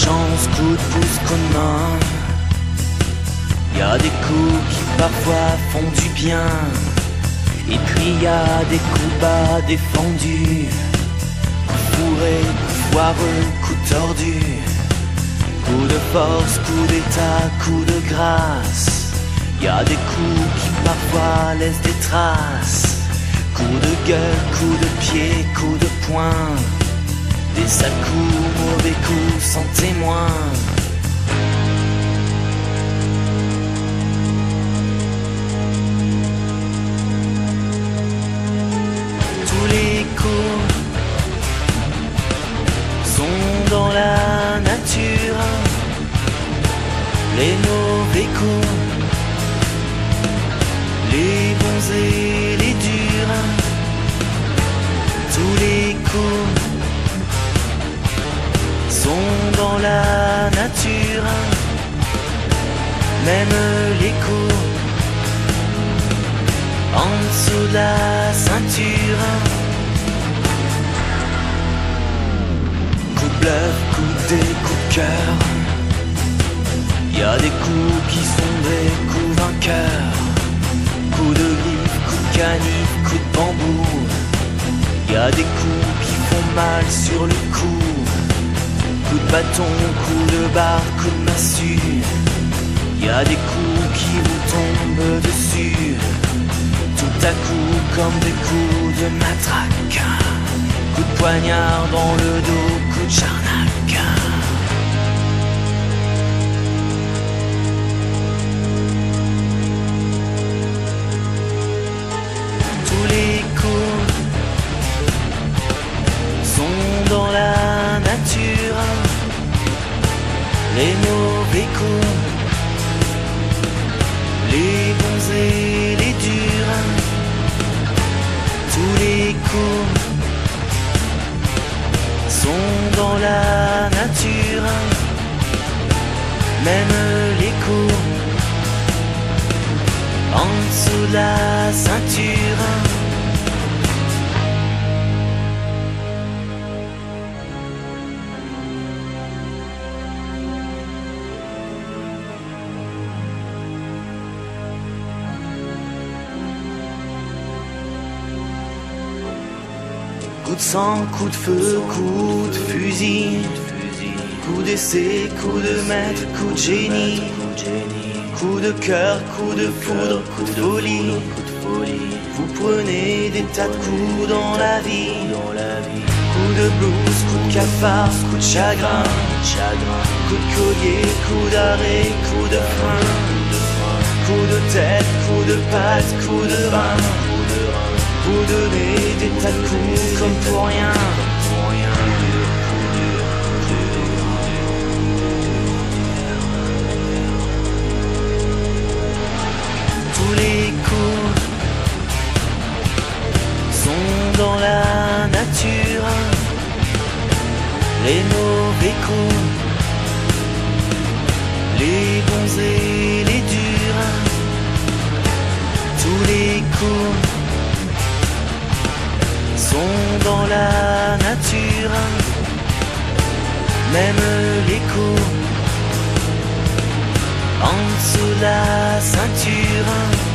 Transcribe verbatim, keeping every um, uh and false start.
chance, coup de pouce, coup de main. Y a des coups qui parfois font du bien, et puis y a des coups bas défendus. Coup fourré, coup foireux, coup tordu. Coup de force, coup d'état, coup de grâce. Y a des coups qui parfois laissent des traces. Coup de gueule, coup de pied, coup de poing. Des sales coups, mauvais coups sans témoin. Tous les coups sont dans la nature. Les mauvais coups, les bons et les durs. Tous les coups sont dans la nature. Même les coups en dessous de la ceinture. Coup de bluff, coup de dé, coup de cœur. Y a des coups qui sont des coups vainqueurs. Coup de griffe, coup de canif, coup de bambou. Y a des coups qui font mal sur le coup. Coup de bâton, coup de barre, coup de massue. Y a des coups qui vous tombent dessus. Tout à coup comme des coups de matraque. Coup de poignard dans le dos, coup de charnac. Tous les coups sont dans la nature. Les mauvais coups, les bons et les durs. Tous les coups sont dans la nature. Même les coups en dessous de la ceinture. Coup de sang, coup de feu, coup de fusil. Coup d'essai, coup de maître, coup de génie. Coup de cœur, coup de foudre, coup de folie. Vous prenez des tas de coups dans la vie. Coup de blouse, coup de cafard, coup de chagrin. Coup de collier, coup d'arrêt, coup de frein. Coup de tête, coup de patte, coup de rein. Vous donnez des tas de coups comme pour rien. Tous les coups sont dans la nature. Les mauvais coups, les bons et les durs. Tous les coups sont dans la nature. Même les coups en dessous de la ceinture.